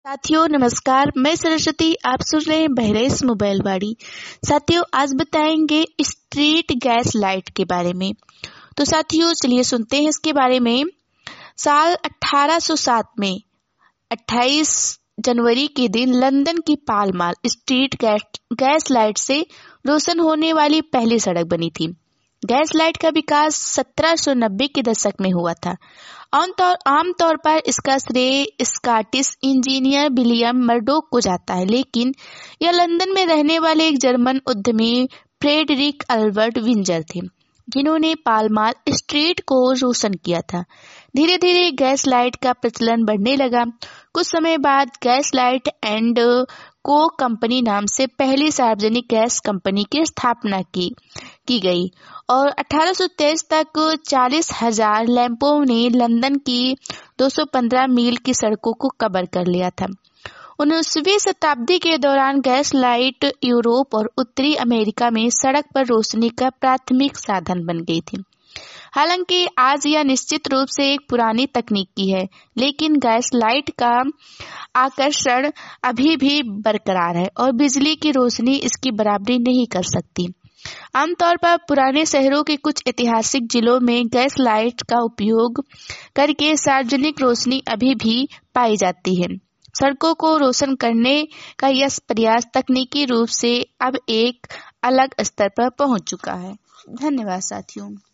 साथियों नमस्कार, मैं सरस्वती। आप सुन रहे हैं बहरेस मोबाइल वाड़ी। साथियों आज बताएंगे स्ट्रीट गैस लाइट के बारे में। तो साथियों चलिए सुनते हैं इसके बारे में। साल 1807 में 28 जनवरी के दिन लंदन की Pall Mall street gas light से रोशन होने वाली पहली सड़क बनी थी। गैस लाइट का विकास 1790 के दशक में हुआ था। आमतौर पर इसका श्रेय स्कॉटिश इंजीनियर विलियम मर्डोक को जाता है, लेकिन यह लंदन में रहने वाले एक जर्मन उद्यमी फ्रेडरिक अल्बर्ट विंजर थे, जिन्होंने पाल मॉल स्ट्रीट को रोशन किया था। धीरे धीरे गैस लाइट का प्रचलन बढ़ने लगा। कुछ समय बाद गैस लाइट एंड को कंपनी नाम से पहली सार्वजनिक गैस कंपनी की स्थापना की गई और 1823 तक 40,000 लैंपों ने लंदन की 215 मील की सड़कों को कवर कर लिया था। 19वीं शताब्दी के दौरान गैस लाइट यूरोप और उत्तरी अमेरिका में सड़क पर रोशनी का प्राथमिक साधन बन गई थी। हालांकि आज यह निश्चित रूप से एक पुरानी तकनीक की है, लेकिन गैस लाइट का आकर्षण अभी भी बरकरार है और बिजली की रोशनी इसकी बराबरी नहीं कर सकती। आमतौर पर पुराने शहरों के कुछ ऐतिहासिक जिलों में गैस लाइट का उपयोग करके सार्वजनिक रोशनी अभी भी पाई जाती है। सड़कों को रोशन करने का यह प्रयास तकनीकी रूप से अब एक अलग स्तर पर पहुंच चुका है। धन्यवाद साथियों।